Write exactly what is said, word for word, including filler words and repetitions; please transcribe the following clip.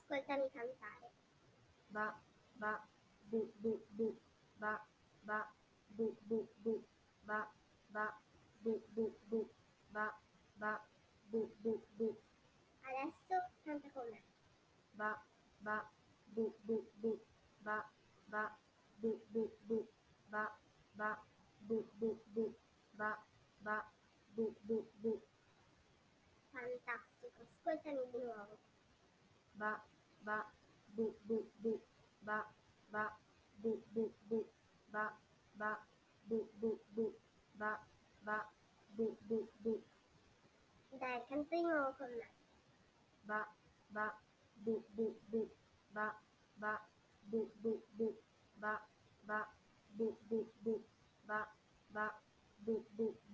ascoltami cantare. Ba, ba, bu, bu, bu, ba, ba, bu, bu, bu, ba, ba, bu, bu, bu, ba, ba, bu, bu, bu. Adesso canta con me. Ba, ba, bu, bu, bu, ba, ba, bu, bu, bu, ba, ba, bu, bu, bu, ba, ba, bu, bu, bu. Fantastico, ascoltami di nuovo. Ba, ba, bu, bu, bu, ba, ba, bu, bu, bu, ba, ba, bu, bu, bu, ba, ba, bu, bu, bu. Dai, canta di nuovo con me. Ba, ba, bu, bu, bu, ba, ba, bu, bu, bu, ba, ba, bu, bu, bu, ba, ba, bu, bu,